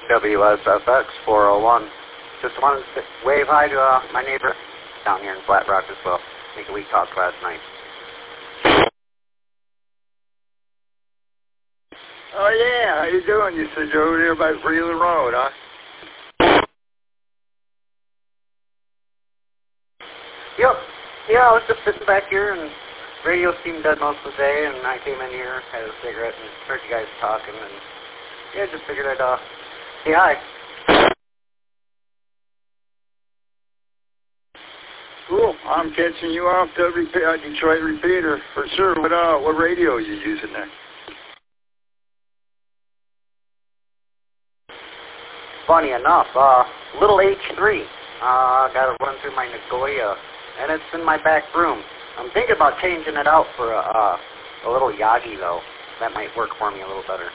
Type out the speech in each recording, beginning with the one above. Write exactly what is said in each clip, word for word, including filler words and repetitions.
W S F X four oh one. Just wanted to wave hi to uh, my neighbor down here in Flat Rock as well. I think we talked last night. Oh yeah, how you doing? You said you're over there by Freeland Road, huh? Yep. Yeah, I was just sitting back here and radio seemed dead most of the day, and I came in here, had a cigarette, and heard you guys talking, and yeah, just figured I'd uh, say hi. Cool. I'm catching you off the repeat, uh, Detroit repeater for sure. What uh, what radio are you using there? Funny enough, uh, little H three. Uh, got to run through my Nagoya, and it's in my back room. I'm thinking about changing it out for a, uh, a little Yagi, though. That might work for me a little better.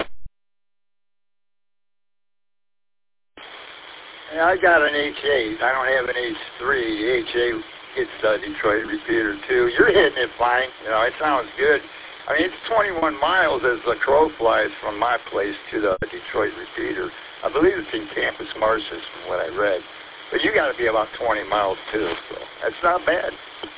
Yeah, I got an H eight. I don't have an H three. The H eight gets the Detroit repeater, too. You're hitting it fine. You know, it sounds good. I mean, it's twenty-one miles as the crow flies from my place to the Detroit repeater. I believe it's in Campus Martius from what I read. But you got to be about twenty miles, too, so that's not bad.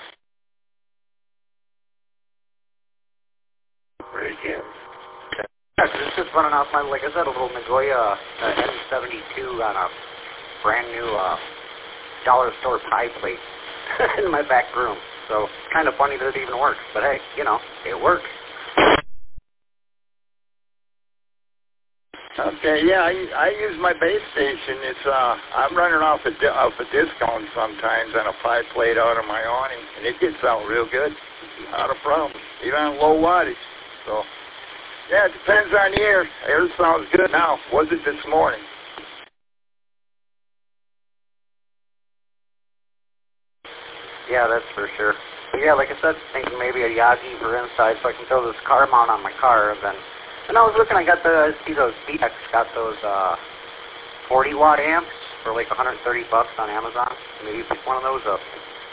Very good. Yeah, it's just running off my, like I said, a little Nagoya uh, N seventy-two on a brand new uh, dollar store pie plate in my back room. So it's kind of funny that it even works. But hey, you know, it works. Okay, yeah, I, I use my base station. It's uh, I'm running off a di- off a discount sometimes on a five plate out of my awning, and it gets out real good, not a problem, even on low wattage. So, yeah, it depends on the air. Air sounds good now. Was it this morning? Yeah, that's for sure. But yeah, like I said, thinking maybe a Yagi for inside so I can throw this car mount on my car. And then, and I was looking, I got the, I see those B X got those uh, forty watt amps for like one hundred thirty bucks on Amazon. Maybe pick one of those up.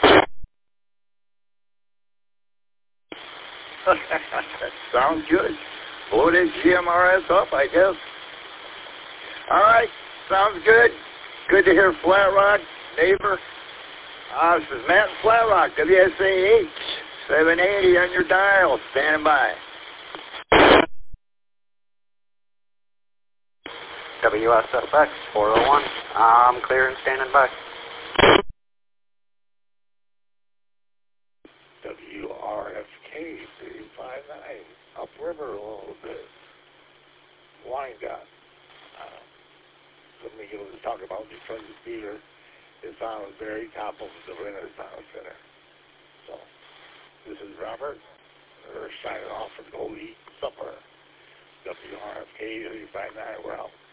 That sounds good. Blow that G M R S up, I guess. All right, sounds good. Good to hear Flat Rock, neighbor. Uh, this is Matt in Flat Rock, W S A H, seven eighty on your dial, standing by. W S F X four oh one, I'm clear and standing by. W R F K three five nine, upriver a little bit. Wyandotte. Uh, somebody was talking about Detroit Theater. It's on the very top of the Renaissance Center. So, this is Robert. We're signing off for Go Eat Supper. W R F K three five nine, we're out.